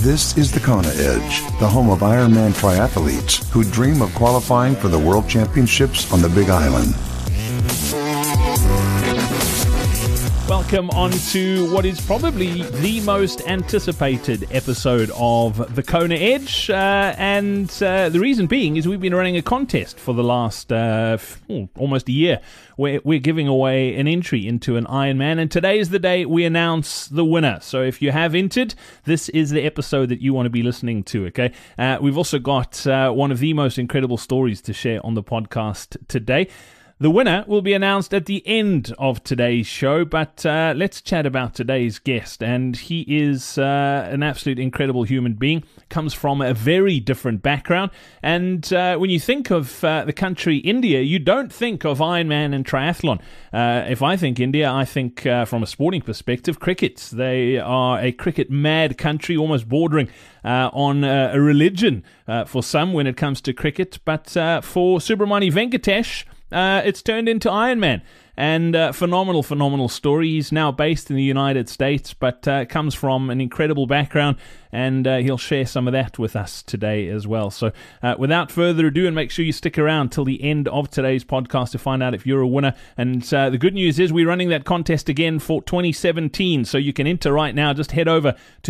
This is the Kona Edge, the home of Ironman triathletes who dream of qualifying for the World Championships on the Big Island. Welcome on to what is probably the most anticipated episode of the Kona Edge, and the reason being is we've been running a contest for the last almost a year where we're giving away an entry into an Ironman, and today is the day we announce the winner. So if you have entered, this is the episode that you want to be listening to, okay? We've also got one of the most incredible stories to share on the podcast today. The winner will be announced at the end of today's show, but let's chat about today's guest. And he is an absolute incredible human being, comes from a very different background. And when you think of the country India, you don't think of Ironman and triathlon. If I think India, I think from a sporting perspective, cricket. They are a cricket-mad country, almost bordering on a religion for some when it comes to cricket. But for Subramani Venkatesh, it's turned into Ironman, and phenomenal story. He's now based in the United States, but comes from an incredible background, and he'll share some of that with us today as well. So without further ado, and make sure you stick around till the end of today's podcast to find out if you're a winner. And the good news is we're running that contest again for 2017, so you can enter right now. Just head over to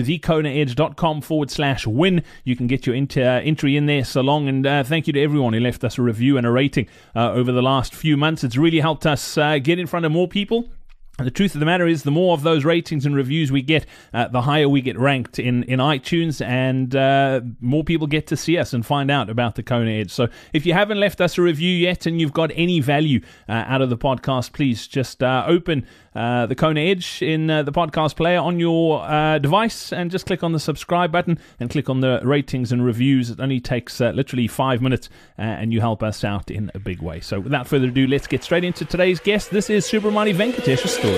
thekonaedge.com/win. You can get your entry in there so long, and thank you to everyone who left us a review and a rating over the last few months. It's really helped us get in front of more people. And the truth of the matter is, the more of those ratings and reviews we get, the higher we get ranked in iTunes, and more people get to see us and find out about the Kona Edge. So if you haven't left us a review yet and you've got any value out of the podcast, please just open the Kona Edge in the podcast player on your device and just click on the subscribe button and click on the ratings and reviews. It only takes literally 5 minutes and you help us out in a big way. So without further ado, let's get straight into today's guest. This is Subramani Venkatesh's story.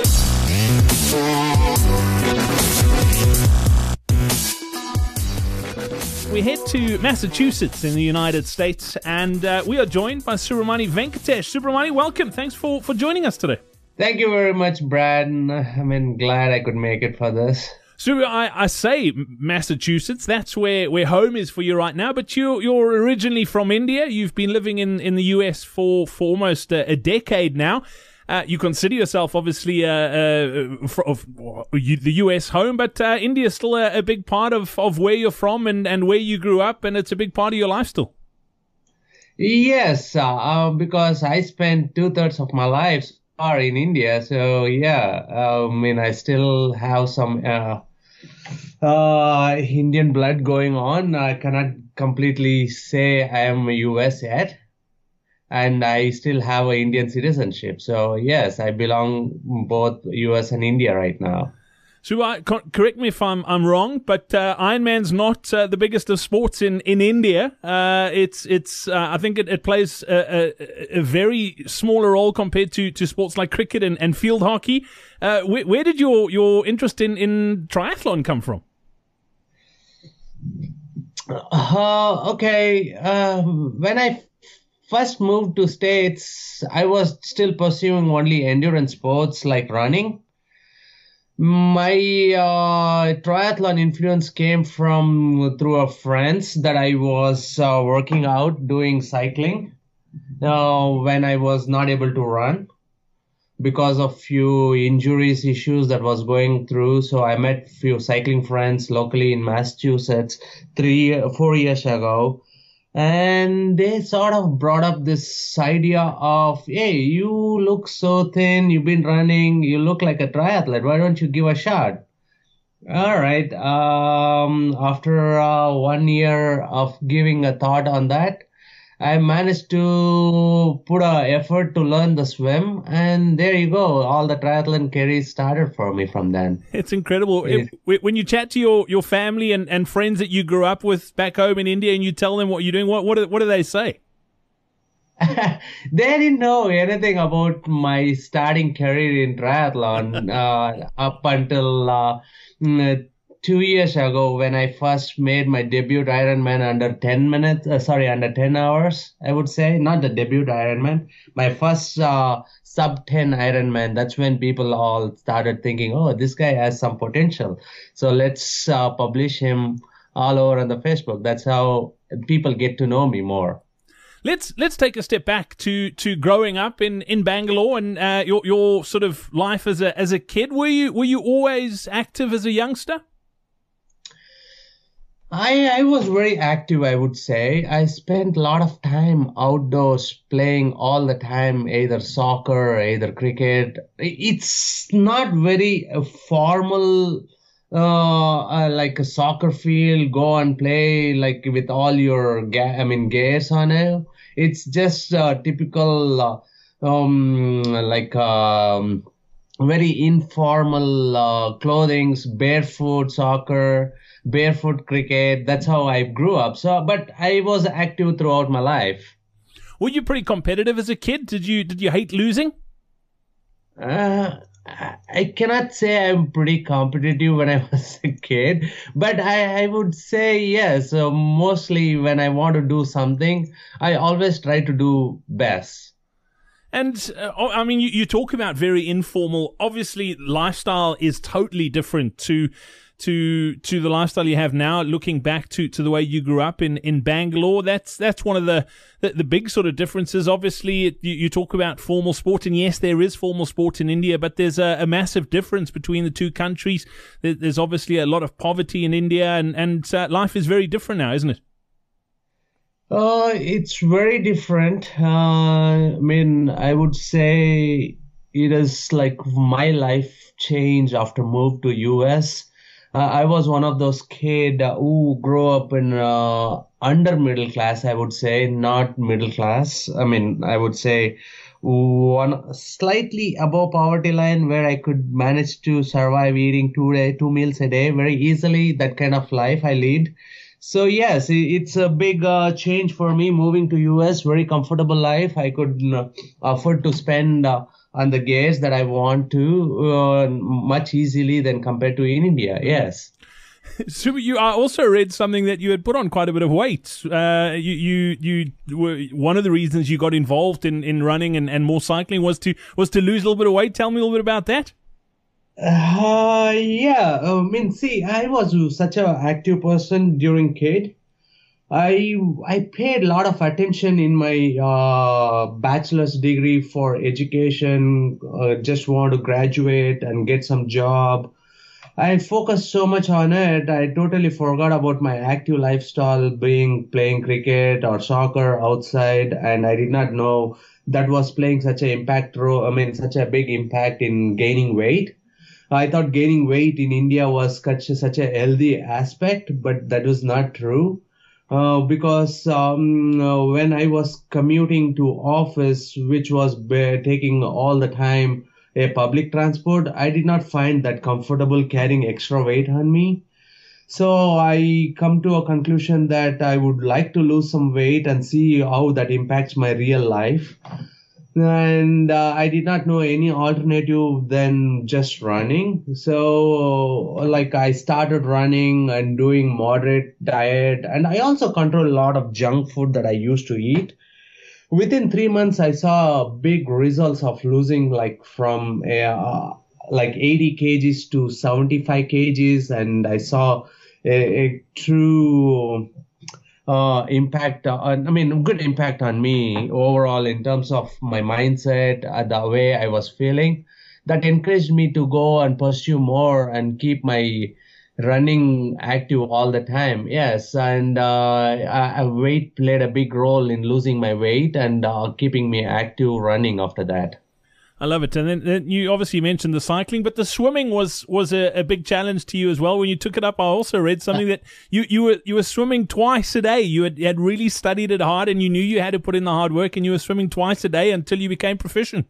We head to Massachusetts in the United States, and we are joined by Subramani Venkatesh. Subramani, welcome. Thanks for joining us today. Thank you very much, Brad. I'm glad I could make it for this. So I say Massachusetts, that's where home is for you right now, but you're originally from India. You've been living in the US for almost a decade now. You consider yourself obviously the US home, but India is still a big part of where you're from and where you grew up, and it's a big part of your life still. Yes, because I spent 2/3 of my life in India, so yeah, I still have some Indian blood going on. I cannot completely say I am US yet. And I still have an Indian citizenship. So, yes, I belong both US and India right now. So, correct me if I'm wrong, but Ironman's not the biggest of sports in India. It's I think it plays a very smaller role compared to sports like cricket and field hockey. Where did your interest in triathlon come from? Okay. When I first moved to States, I was still pursuing only endurance sports like running. My triathlon influence came through a friends that I was working out doing cycling when I was not able to run because of few injuries issues that was going through. So I met few cycling friends locally in Massachusetts 4 years ago. And they sort of brought up this idea of, hey, you look so thin, you've been running, you look like a triathlete, why don't you give a shot? All right. After 1 year of giving a thought on that, I managed to put an effort to learn the swim, and there you go. All the triathlon career started for me from then. It's incredible. When you chat to your family and friends that you grew up with back home in India and you tell them what you're doing, what do they say? They didn't know anything about my starting career in triathlon up until 2 years ago when I first made my debut Ironman under 10 minutes, under 10 hours, I would say. Not the debut Ironman, my first sub 10 Ironman. That's when people all started thinking, oh, this guy has some potential. So let's publish him all over on the Facebook. That's how people get to know me more. Let's take a step back to growing up in Bangalore and your sort of life as a kid. Were you always active as a youngster? I was very active, I would say. I spent a lot of time outdoors playing all the time, either soccer or either cricket. It's not very formal, like a soccer field, go and play like with all your gears on it. It's just typical, very informal clothings, barefoot soccer, barefoot cricket. That's how I grew up. So, but I was active throughout my life. Were you pretty competitive as a kid? Did you hate losing? I cannot say I'm pretty competitive when I was a kid, but I would say yes. Mostly when I want to do something, I always try to do best. And I mean, you talk about very informal. Obviously, lifestyle is totally different to the lifestyle you have now. Looking back to the way you grew up in Bangalore, that's one of the big sort of differences. Obviously, you talk about formal sport, and yes, there is formal sport in India, but there's a massive difference between the two countries. There's obviously a lot of poverty in India, and life is very different now, isn't it? It's very different. I would say it is like my life changed after move to US. I was one of those kids who grew up in under middle class, I would say, not middle class. I would say one slightly above poverty line where I could manage to survive eating two meals a day very easily. That kind of life I lead. So yes, it's a big change for me moving to US. Very comfortable life. I could afford to spend on the gears that I want to much easily than compared to in India. Yes. So I also read something that you had put on quite a bit of weight. You were one of the reasons you got involved in running and more cycling was to lose a little bit of weight. Tell me a little bit about that. Yeah. I was such an active person during kid. I paid a lot of attention in my bachelor's degree for education. Just want to graduate and get some job. I focused so much on it. I totally forgot about my active lifestyle, playing cricket or soccer outside, and I did not know that was playing such a such a big impact in gaining weight. I thought gaining weight in India was such a healthy aspect, but that was not true. Because when I was commuting to office, which was taking all the time a public transport, I did not find that comfortable carrying extra weight on me. So I come to a conclusion that I would like to lose some weight and see how that impacts my real life. And I did not know any alternative than just running. So I started running and doing moderate diet. And I also control a lot of junk food that I used to eat. Within 3 months, I saw big results of losing from 80 kgs to 75 kgs. And I saw a true impact good impact on me overall in terms of my mindset, the way I was feeling. That encouraged me to go and pursue more and keep my running active all the time. Yes, and weight played a big role in losing my weight and keeping me active running after that. I love it. And then you obviously mentioned the cycling, but the swimming was a big challenge to you as well. When you took it up, I also read something that you were swimming twice a day. You had really studied it hard, and you knew you had to put in the hard work, and you were swimming twice a day until you became proficient.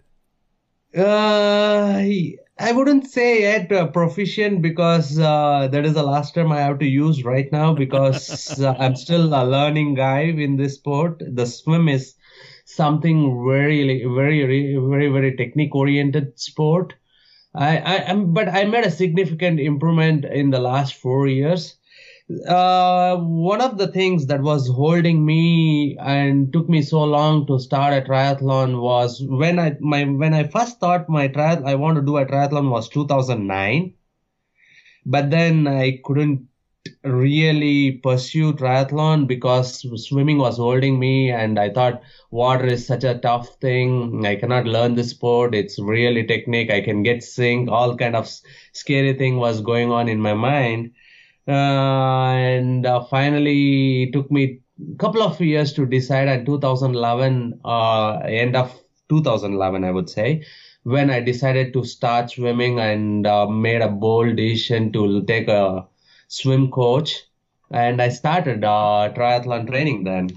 I wouldn't say yet proficient because that is the last term I have to use right now because I'm still a learning guy in this sport. The swim is something very, very, very, very technique-oriented sport. But I made a significant improvement in the last 4 years. One of the things that was holding me and took me so long to start a triathlon was when I first thought I want to do a triathlon was 2009, but then I couldn't really pursue triathlon because swimming was holding me, and I thought water is such a tough thing. I cannot learn this sport. It's really technique. I can get sink. All kind of scary thing was going on in my mind. And finally it took me a couple of years to decide. In 2011, end of 2011, I would say, when I decided to start swimming and made a bold decision to take a swim coach, and I started triathlon training then.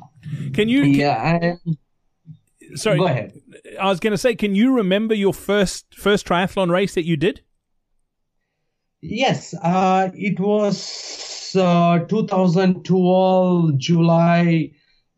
Sorry, go ahead. I was going to say, can you remember your first triathlon race that you did? Yes, it was 2012 July.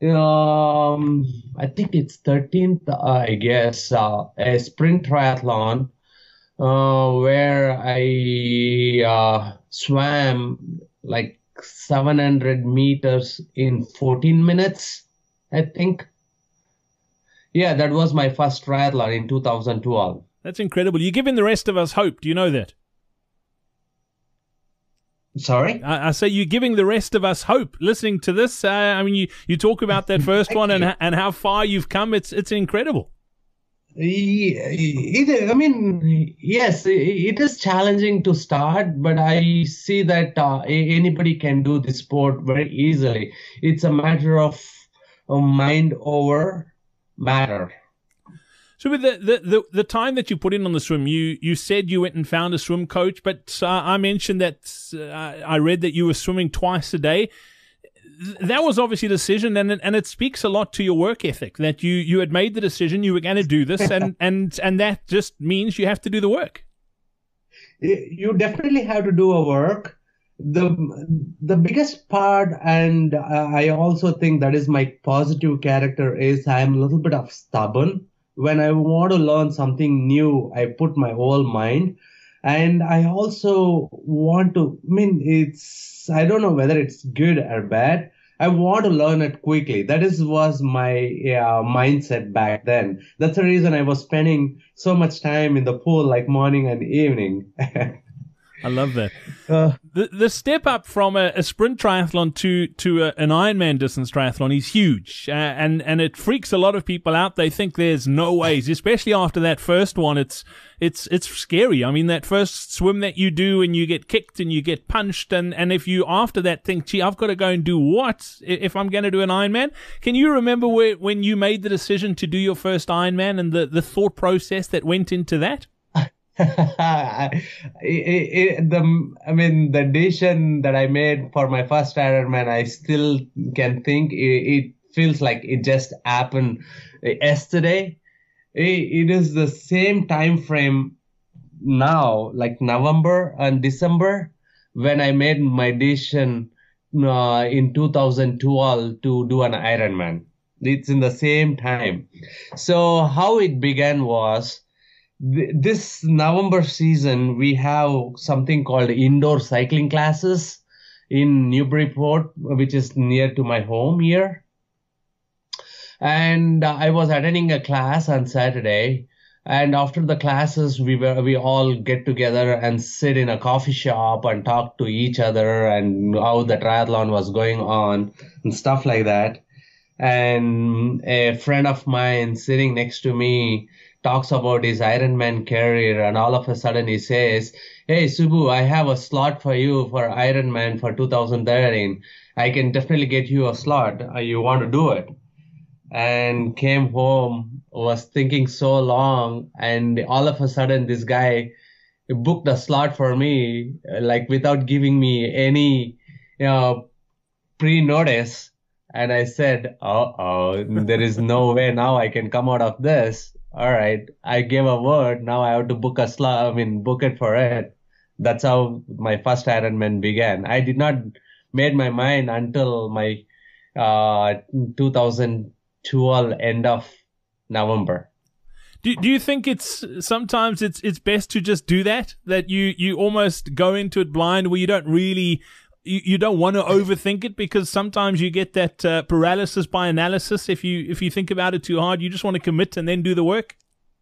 I think it's 13th, I guess, a sprint triathlon where I swam like 700 meters in 14 minutes, I think. Yeah, that was my first triathlon in 2012. That's incredible. You're giving the rest of us hope. Do you know that? Sorry? I say you're giving the rest of us hope listening to this. I mean, you talk about that first one and how far you've come. It's incredible. I mean, yes, it is challenging to start, but I see that anybody can do this sport very easily. It's a matter of mind over matter. So with the time that you put in on the swim, you said you went and found a swim coach, but I mentioned that I read that you were swimming twice a day. That was obviously a decision, and it speaks a lot to your work ethic that you had made the decision you were going to do this, and that just means you have to do the work. You definitely have to do a work. The biggest part, and I also think that is my positive character, is I am a little bit of stubborn. When I want to learn something new, I put my whole mind. And I also want to, I don't know whether it's good or bad. I want to learn it quickly. Was my mindset back then. That's the reason I was spending so much time in the pool, like morning and evening. I love that. The step up from a sprint triathlon to an Ironman distance triathlon is huge, and it freaks a lot of people out. They think there's no ways, especially after that first one. It's scary. I mean, that first swim that you do and you get kicked and you get punched, and if you after that think, gee, I've got to go and do what if I'm going to do an Ironman? Can you remember when you made the decision to do your first Ironman and the thought process that went into that? The decision that I made for my first Ironman, I still can think it feels like it just happened yesterday. It is the same time frame now, like November and December, when I made my decision in 2012 to do an Ironman. It's in the same time. So how it began was, this November season, we have something called indoor cycling classes in Newburyport, which is near to my home here. And I was attending a class on Saturday. And after the classes, we all get together and sit in a coffee shop and talk to each other and how the triathlon was going on and stuff like that. And a friend of mine sitting next to me talks about his Ironman career, and all of a sudden he says, "Hey, Subbu, I have a slot for you for Ironman for 2013. I can definitely get you a slot. You want to do it?" And came home, was thinking so long, and all of a sudden this guy booked a slot for me, like without giving me any, pre-notice. And I said, there is no way now I can come out of this. All right, I gave a word. Now I have to book a slot. Book it for it. That's how my first Ironman began. I did not made my mind until my 2012 end of November. Do you think sometimes it's best to just do that you almost go into it blind, where you don't really you don't want to overthink it, because sometimes you get that paralysis by analysis if you think about it too hard. You just want to commit and then do the work.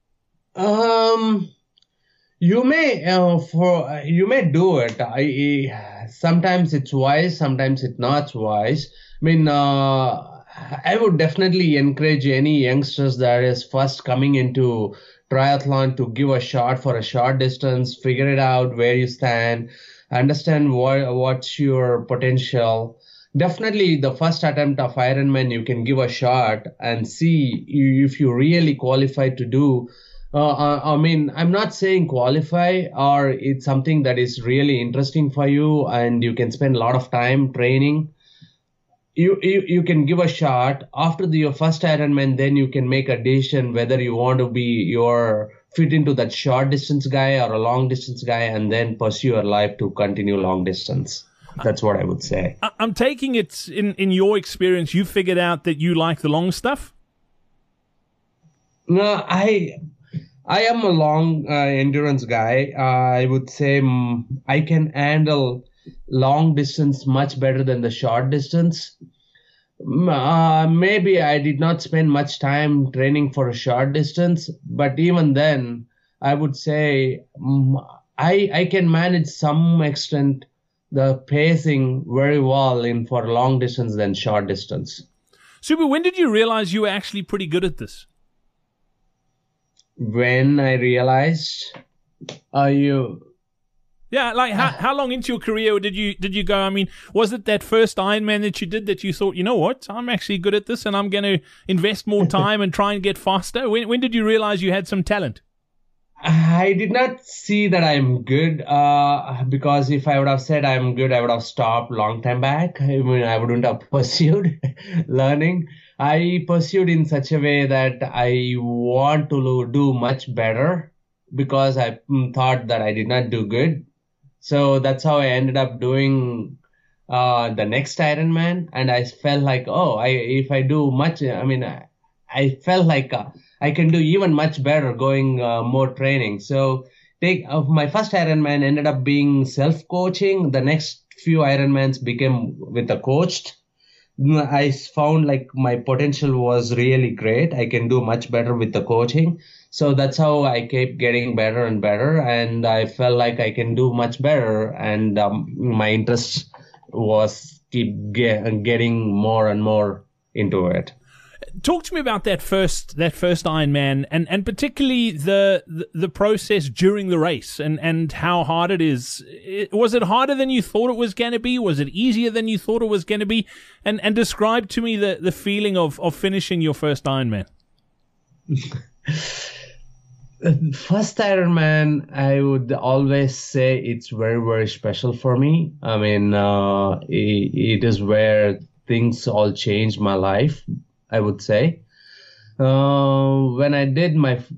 You may do it. Sometimes it's wise, sometimes it's not wise. I mean, I would definitely encourage any youngsters that is first coming into triathlon to give a shot for a short distance, figure it out where you stand, understand what's your potential. Definitely the first attempt of Ironman, you can give a shot and see if you really qualify to do. I mean, I'm not saying qualify, or it's something that is really interesting for you and you can spend a lot of time training. You can give a shot after your first Ironman, then you can make a decision whether you want to be fit into that short distance guy or a long distance guy, and then pursue your life to continue long distance. That's what I would say. I'm taking it in your experience, you figured out that you like the long stuff? No, I am a long endurance guy. I would say I can handle long distance much better than the short distance. Maybe I did not spend much time training for a short distance, but even then, I would say I can manage some extent the pacing very well for long distance than short distance. Super, when did you realize you were actually pretty good at this? When I realized, yeah, like how long into your career did you go? I mean, was it that first Ironman that you did that you thought, you know what, I'm actually good at this and I'm going to invest more time and try and get faster? When did you realize you had some talent? I did not see that I'm good, because if I would have said I'm good, I would have stopped long time back. I mean, I wouldn't have pursued learning. I pursued in such a way that I want to do much better, because I thought that I did not do good. So that's how I ended up doing the next Ironman, and I felt like, if I do much, I mean, I felt like I can do even much better going more training. So my first Ironman ended up being self-coaching. The next few Ironmans became with a coach. I found like my potential was really great. I can do much better with the coaching. So that's how I kept getting better and better. And I felt like I can do much better. And my interest was keep getting more and more into it. Talk to me about that first Ironman, and particularly the process during the race and how hard it is. Was it harder than you thought it was going to be? Was it easier than you thought it was going to be? And describe to me the feeling of finishing your first Ironman. First Ironman, I would always say it's very, very special for me. I mean, it is where things all changed my life, I would say. When I did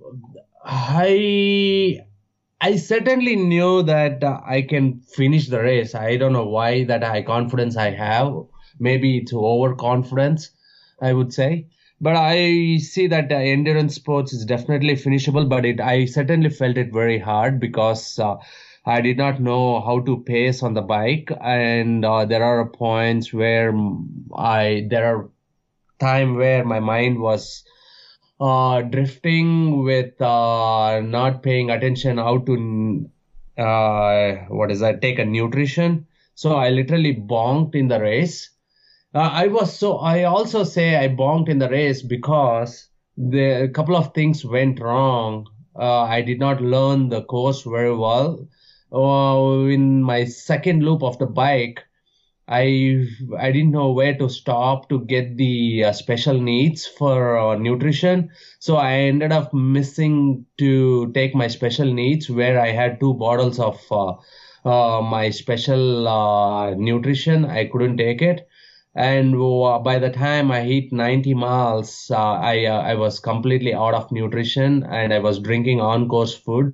I certainly knew that I can finish the race. I don't know why that high confidence I have. Maybe it's overconfidence, I would say. But I see that endurance sports is definitely finishable, but I certainly felt it very hard because I did not know how to pace on the bike. And there are points where there are time where my mind was drifting with not paying attention how to take a nutrition. So I literally bonked in the race. I also say I bonked in the race because a couple of things went wrong. I did not learn the course very well. In my second loop of the bike, I didn't know where to stop to get the special needs for nutrition. So I ended up missing to take my special needs, where I had 2 bottles of my special nutrition. I couldn't take it. And by the time I hit 90 miles, I was completely out of nutrition and I was drinking on-course food.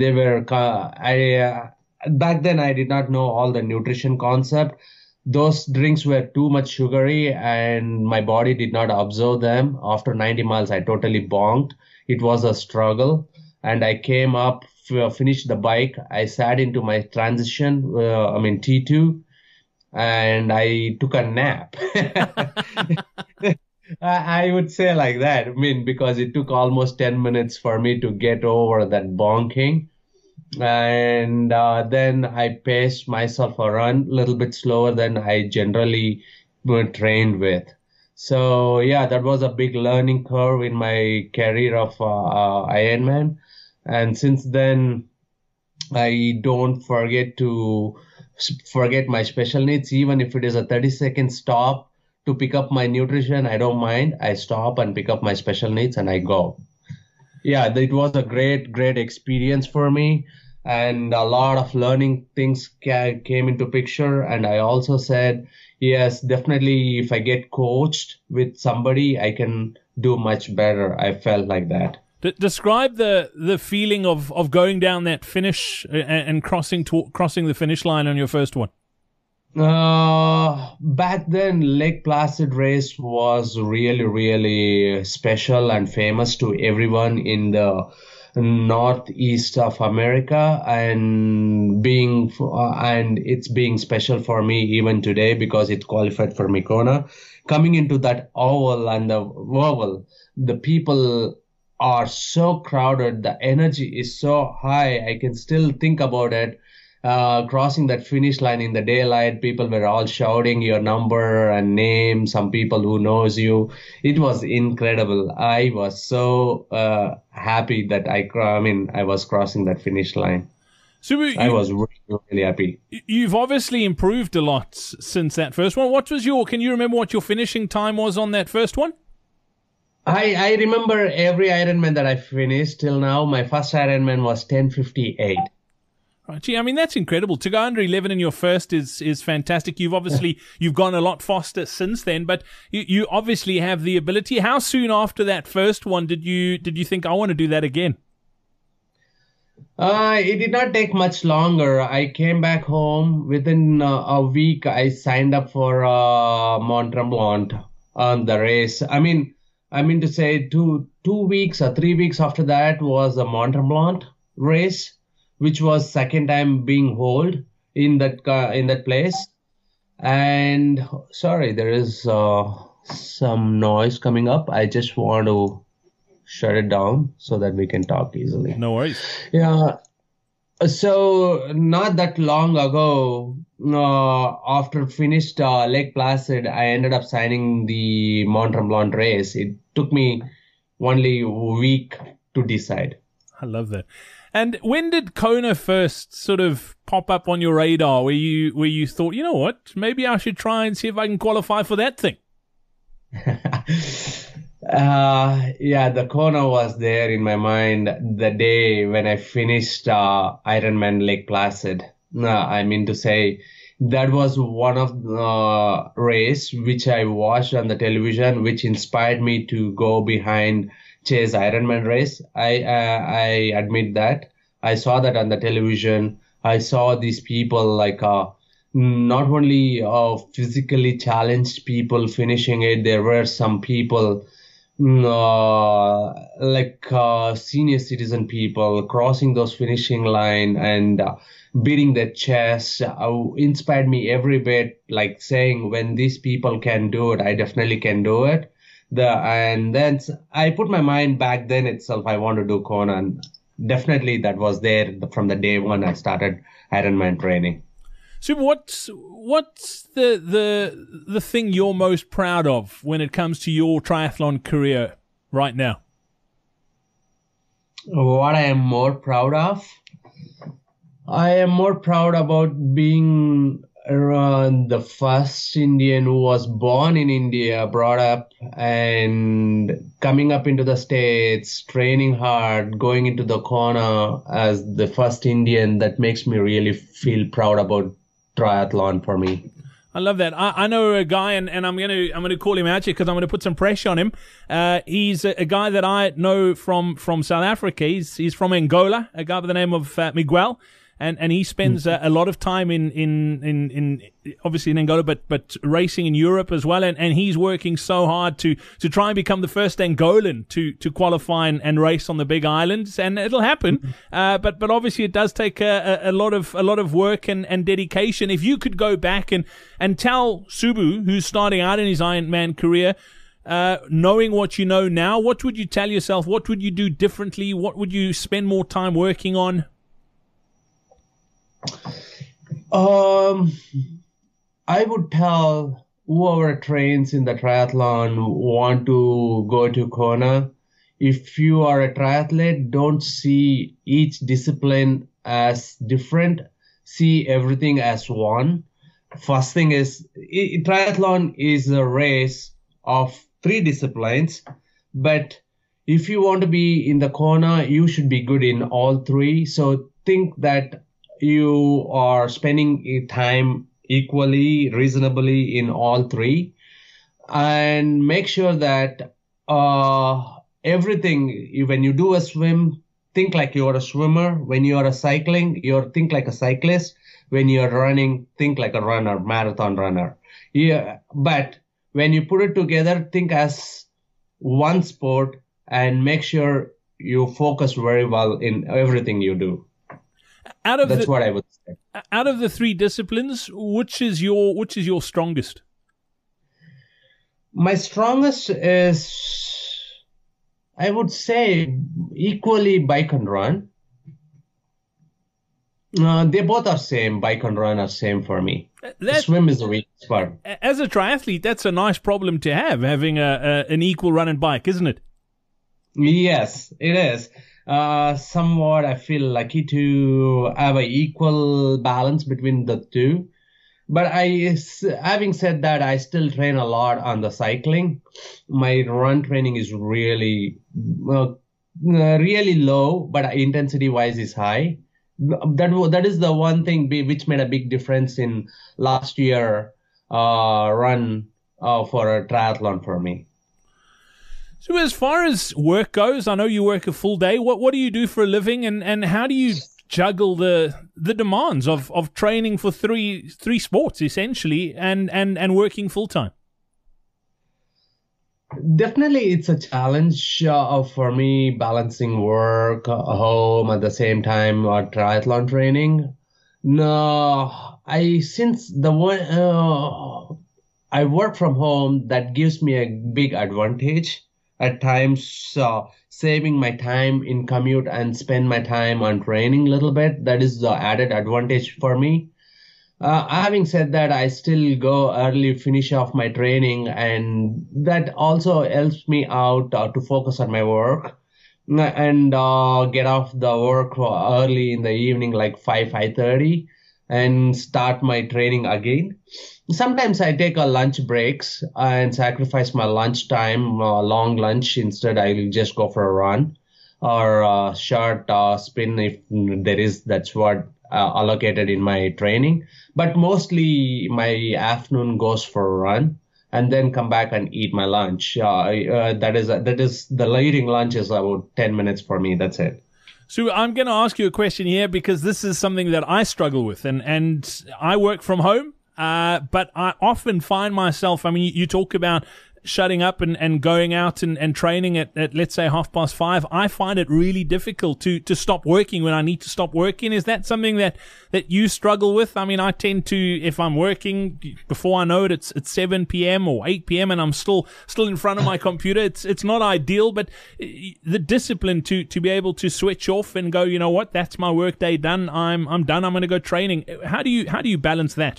Back then I did not know all the nutrition concept. Those drinks were too much sugary and my body did not absorb them. After 90 miles, I totally bonked. it was a struggle. And I came up, finished the bike. I sat into my transition, T2, and I took a nap. I would say like that. I mean, because it took almost 10 minutes for me to get over that bonking. And then I paced myself a run a little bit slower than I generally trained with. So yeah, that was a big learning curve in my career of Ironman. And since then, I don't forget my special needs, even if it is a 30-second stop to pick up my nutrition. I don't mind. I stop and pick up my special needs and I go. Yeah, it was a great experience for me. And a lot of learning things came into picture. And I also said, yes, definitely if I get coached with somebody, I can do much better. I felt like that. Describe the feeling of going down that finish and crossing the finish line on your first one. Back then, Lake Placid race was really special and famous to everyone in the northeast of America, and it's being special for me even today because it qualified for Kona. Coming into that oval and the oval, the people are so crowded, the energy is so high. I can still think about it. Crossing that finish line in the daylight, people were all shouting your number and name, some people who knows you. It was incredible. I was so happy that I was crossing that finish line. So I was really happy. You've obviously improved a lot since that first one. Can you remember what your finishing time was on that first one? I remember every Ironman that I finished till now. My first Ironman was 10:58. Right. Gee, I mean, that's incredible. To go under 11 in your first is fantastic. You've gone a lot faster since then, but you obviously have the ability. How soon after that first one did you think, I want to do that again? It did not take much longer. I came back home. Within a week, I signed up for Mont Tremblant on the race. I mean to say 2 weeks or 3 weeks after that was a Mont Tremblant race, which was second time being held in that place. And sorry, there is some noise coming up. I just want to shut it down so that we can talk easily. No worries. Yeah. So not that long ago, after finished Lake Placid, I ended up signing the Mont Tremblant race. It took me only a week to decide. I love that. And when did Kona first sort of pop up on your radar where you thought, you know what, maybe I should try and see if I can qualify for that thing? Yeah, the Kona was there in my mind the day when I finished Ironman Lake Placid. That was one of the race which I watched on the television, which inspired me to go behind Chase Ironman race. I admit that. I saw that on the television. I saw these people not only physically challenged people finishing it. There were some people senior citizen people crossing those finishing line and beating their chest. Inspired me every bit, like saying, when these people can do it, I definitely can do it. And then I put my mind back then itself, I want to do Kona, and definitely that was there from the day one I started Ironman training. So what's the thing you're most proud of when it comes to your triathlon career right now? What I am more proud of? I am more proud about being the first Indian who was born in India, brought up, and coming up into the States, training hard, going into the Kona as the first Indian. That makes me really feel proud about triathlon for me. I love that. I know a guy, and I'm gonna call him out here because I'm gonna put some pressure on him. He's a guy that I know from South Africa. He's from Angola. A guy by the name of Miguel. and he spends a lot of time in obviously in Angola, but racing in Europe as well, and he's working so hard to try and become the first Angolan to qualify and race on the big islands, and it'll happen. But obviously it does take a lot of work and dedication. If you could go back and tell Subu, who's starting out in his Ironman career, knowing what you know now, what would you tell yourself? What would you do differently? What would you spend more time working on? I would tell whoever trains in the triathlon want to go to Kona, if you are a triathlete, don't see each discipline as different. See everything as one. First thing is, triathlon is a race of 3 disciplines, but if you want to be in the Kona, you should be good in all 3. So think that you are spending time equally, reasonably in all 3, and make sure that everything, when you do a swim, think like you are a swimmer. When you are a cycling, think like a cyclist. When you are running, think like a runner, marathon runner. Yeah, but when you put it together, think as one sport and make sure you focus very well in everything you do. That's what I would say. Out of the 3 disciplines, which is your strongest? My strongest is, I would say, equally bike and run. They both are same. Bike and run are same for me. Swim is the weak spot. As a triathlete, that's a nice problem to have, having an equal run and bike, isn't it? Yes, it is. Somewhat, I feel lucky to have an equal balance between the 2. But having said that, I still train a lot on the cycling. My run training is really low, but intensity-wise is high. That is the one thing which made a big difference in last year run for a triathlon for me. So as far as work goes, I know you work a full day. What do you do for a living, and how do you juggle the demands of training for three sports essentially and working full time? Definitely, it's a challenge for me balancing work, home at the same time, or triathlon training. No, since I work from home, that gives me a big advantage. At times, saving my time in commute and spend my time on training a little bit. That is the added advantage for me. Having said that, I still go early, finish off my training, and that also helps me out to focus on my work and get off the work early in the evening, like 5:30, and start my training again. Sometimes I take a lunch breaks and sacrifice my lunch time, long lunch. Instead, I'll just go for a run or a short spin if there is. That's what allocated in my training. But mostly my afternoon goes for a run and then come back and eat my lunch. That is the eating lunch is about 10 minutes for me. That's it. So I'm going to ask you a question here because this is something that I struggle with, and I work from home. But I often find myself, I mean, you talk about shutting up and going out and training at let's say 5:30. I find it really difficult to stop working when I need to stop working. Is that something that you struggle with? I mean, I tend to, if I'm working, before I know it, it's 7 p.m. or 8 p.m. and I'm still in front of my computer. It's not ideal, but the discipline to be able to switch off and go, you know what, that's my work day done. I'm done. I'm going to go training. How do you balance that?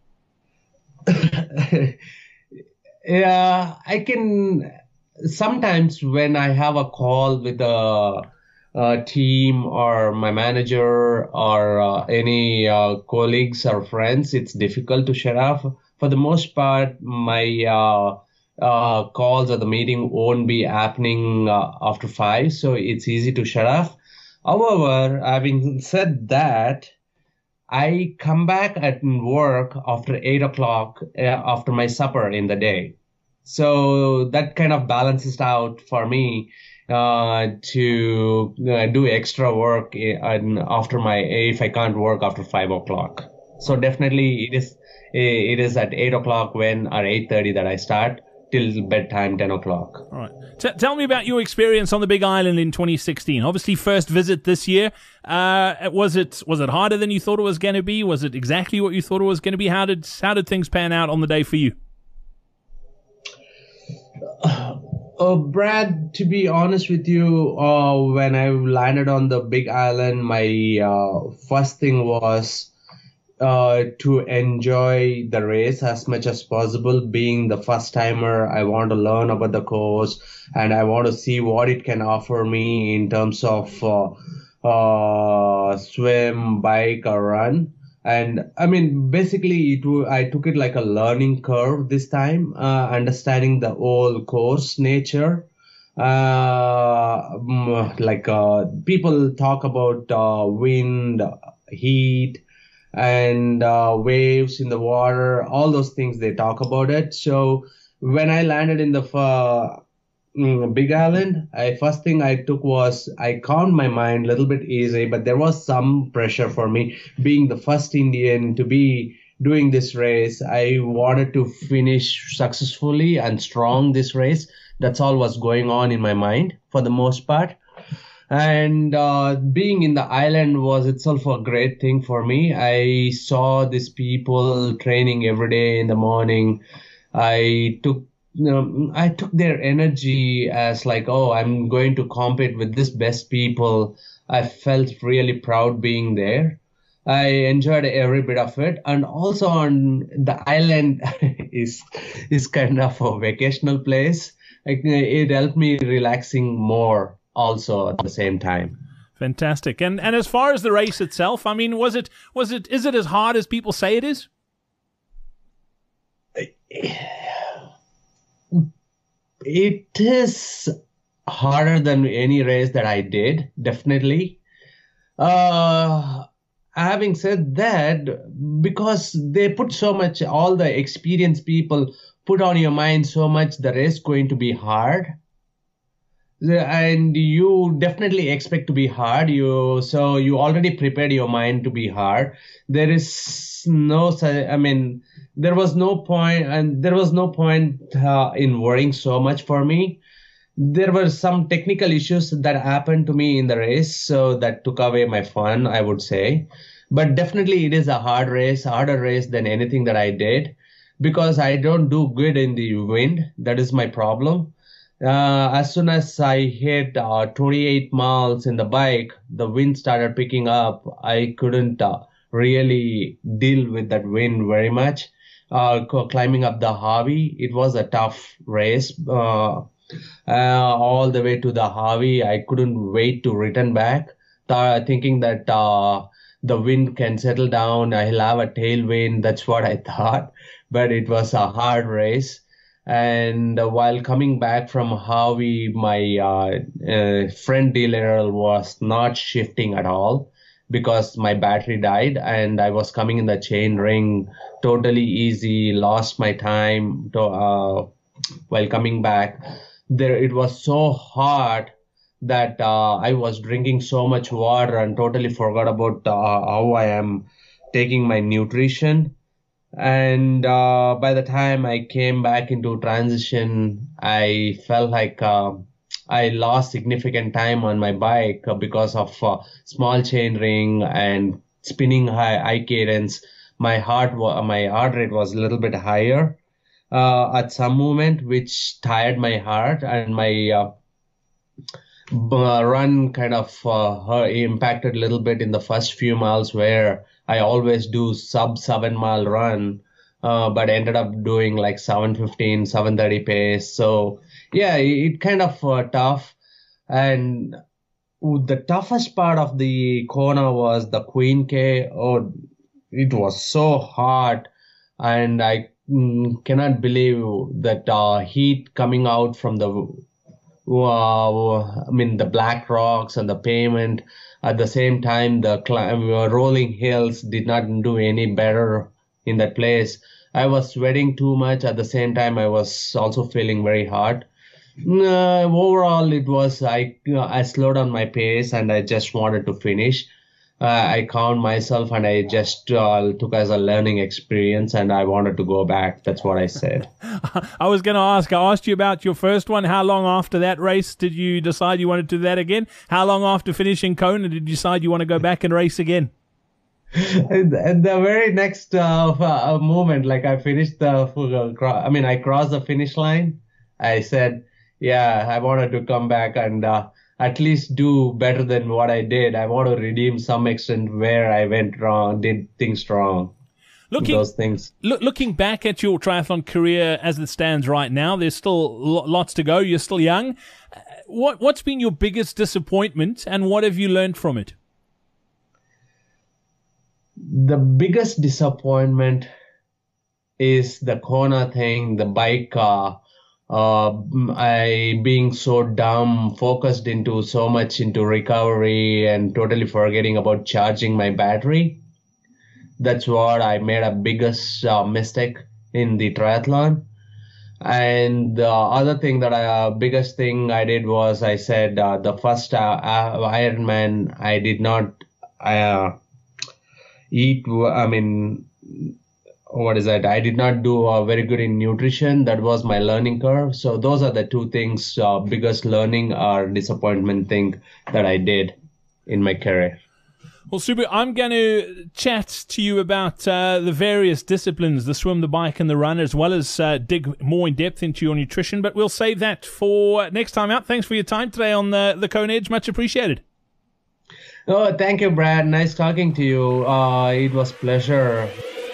Yeah, I can sometimes when I have a call with a team or my manager or any colleagues or friends, it's difficult to shut off. For the most part, my calls or the meeting won't be happening after 5, so it's easy to shut off. However, having said that, I come back at work after 8 o'clock after my supper in the day. So that kind of balances out for me. to do extra work if I can't work after 5 o'clock. So definitely it is at 8 o'clock or 8:30 that I start till bedtime 10 o'clock. All right. Tell me about your experience on the Big Island in 2016. Obviously, first visit this year. Was it harder than you thought it was going to be? Was it exactly what you thought it was going to be? How did things pan out on the day for you? Brad, to be honest with you, when I landed on the Big Island, my first thing was to enjoy the race as much as possible. Being the first timer, I want to learn about the course and I want to see what it can offer me in terms of swim, bike, or run. And I mean, basically, I took it like a learning curve this time, understanding the whole course nature. People talk about wind, heat, and waves in the water, all those things they talk about it. So when I landed in the Big Island, first thing I took was I calmed my mind a little bit easy, but there was some pressure for me being the first Indian to be doing this race. I wanted to finish successfully and strong this race. That's all was going on in my mind for the most part. And being in the island was itself a great thing for me. I saw these people training every day in the morning. I took their energy as like, oh, I'm going to compete with this best people. I felt really proud being there. I enjoyed every bit of it. And also on the island is kind of a vacational place. It helped me relaxing more also at the same time. Fantastic. And as far as the race itself, I mean, is it as hard as people say it is? It is harder than any race that I did, definitely. Having said that, because they put so much, all the experienced people put on your mind so much, the race is going to be hard. And you definitely expect to be hard. So you already prepared your mind to be hard. There was no point in worrying so much for me. There were some technical issues that happened to me in the race, so that took away my fun, I would say. But definitely it is a harder race than anything that I did, because I don't do good in the wind. That is my problem. As soon as I hit 28 miles in the bike, the wind started picking up. I couldn't really deal with that wind very much. Climbing up the Harvey, it was a tough race. All the way to the Harvey, I couldn't wait to return back, thinking that the wind can settle down. I'll have a tailwind. That's what I thought. But it was a hard race. And while coming back from Harvey, my friend dealer was not shifting at all because my battery died, and I was coming in the chain ring totally easy, lost my time while coming back. It was so hot that I was drinking so much water and totally forgot about how I am taking my nutrition. And by the time I came back into transition, I felt like I lost significant time on my bike because of small chain ring and spinning high cadence. My heart rate was a little bit higher at some moment, which tired my heart, and my run kind of impacted a little bit in the first few miles, where I always do sub 7 mile run, but ended up doing like 7:15, 7:30 pace. So yeah, it kind of tough. And the toughest part of the Kona was the Queen K. Oh, it was so hot, and I cannot believe that heat coming out from the black rocks and the pavement. At the same time, the rolling hills did not do any better in that place. I was sweating too much. At the same time, I was also feeling very hot. Overall, it was I slowed down my pace and I just wanted to finish. I calmed myself and I just took as a learning experience and I wanted to go back. That's what I said. I was going to ask, I asked you about your first one. How long after that race did you decide you wanted to do that again? How long after finishing Kona did you decide you want to go back and race again? At the very next moment, like I finished I crossed the finish line. I said, yeah, I wanted to come back and at least do better than what I did. I want to redeem some extent where I went wrong, did things wrong. Looking back at your triathlon career as it stands right now, there's still lots to go. You're still young. What's been your biggest disappointment and what have you learned from it? The biggest disappointment is the Kona thing, the bike I being so dumb, focused into so much into recovery and totally forgetting about charging my battery. That's what I made a biggest mistake in the triathlon. And the other thing biggest thing I did was I said the first Ironman I did not eat. I did not do very good in nutrition. That was my learning curve. So those are the two things, biggest learning or disappointment thing that I did in my career. Well, Subu, I'm going to chat to you about the various disciplines, the swim, the bike, and the run, as well as dig more in depth into your nutrition. But we'll save that for next time out. Thanks for your time today on the Kona Edge. Much appreciated. Oh, thank you, Brad. Nice talking to you. It was a pleasure.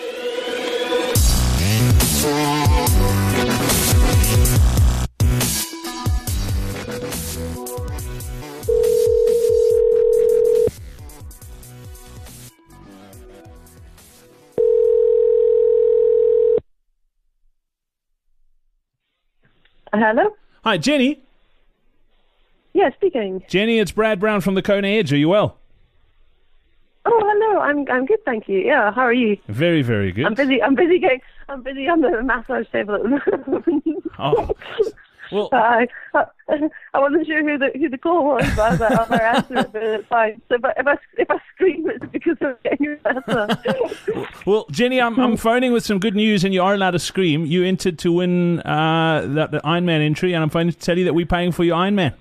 Hello? Hi, Jenny. Yeah, speaking. Jenny, it's Brad Brown from the Kona Edge. Are you well? Oh, hello. I'm good, thank you. Yeah, how are you? Very, very good. I'm busy on the massage table at the moment. Oh, well, I wasn't sure who the call was, but I was like, I'll answer it, but it's fine. So if I scream, it's because I'm getting your answer. Well, Jenny, I'm phoning with some good news, and you are allowed to scream. You entered to win the Ironman entry, and I'm phoning to tell you that we're paying for your Ironman.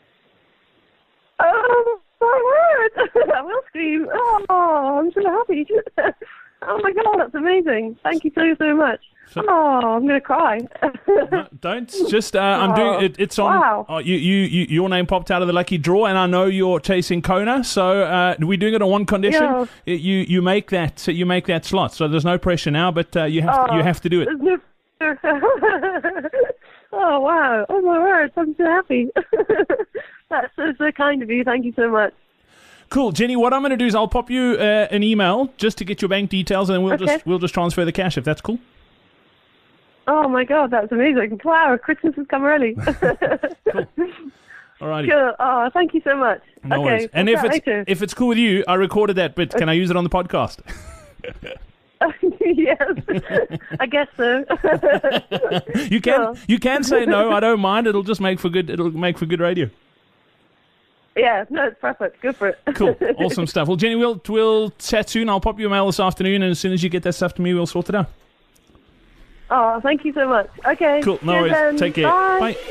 Oh, my word! I will scream. Oh, I'm so happy. Oh my God, that's amazing. Thank you so much. I'm going to cry. No, don't. Just, I'm doing it. It's on. Wow. Your name popped out of the lucky draw, and I know you're chasing Kona, so we're doing it on one condition. Yeah. You make that slot. So there's no pressure now, but you have to do it. Oh wow! Oh my word! I'm so happy. That's so kind of you. Thank you so much. Cool, Jenny. What I'm going to do is I'll pop you an email just to get your bank details, and then we'll just transfer the cash if that's cool. Oh my God, that's amazing! Wow, Christmas has come early. Cool. Alrighty. Cool. Oh, thank you so much. No worries. And if it's cool with you, I recorded that, but can I use it on the podcast? Yes, I guess so. You can say no. I don't mind. It'll make for good radio. Yeah, no, it's perfect. Go for it. Cool, awesome stuff. Well, Jenny, we'll chat soon. I'll pop you a mail this afternoon, and as soon as you get that stuff to me, we'll sort it out. Oh, thank you so much. Okay. Cool. No worries. Then. Take care. Bye. Bye.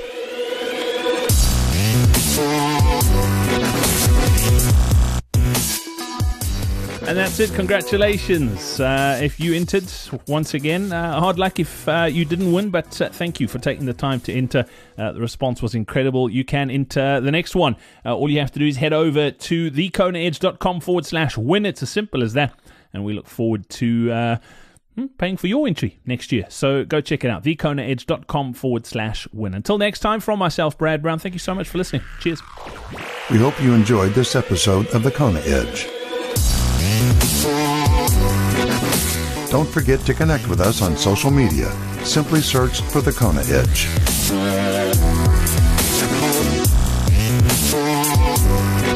And that's it. Congratulations. If you entered, once again, hard luck if you didn't win, but thank you for taking the time to enter. The response was incredible. You can enter the next one. All you have to do is head over to thekonaedge.com/win. It's as simple as that. And we look forward to paying for your entry next year. So go check it out. thekonaedge.com/win. Until next time, from myself, Brad Brown, thank you so much for listening. Cheers. We hope you enjoyed this episode of The Kona Edge. Don't forget to connect with us on social media. Simply search for The Kona Edge.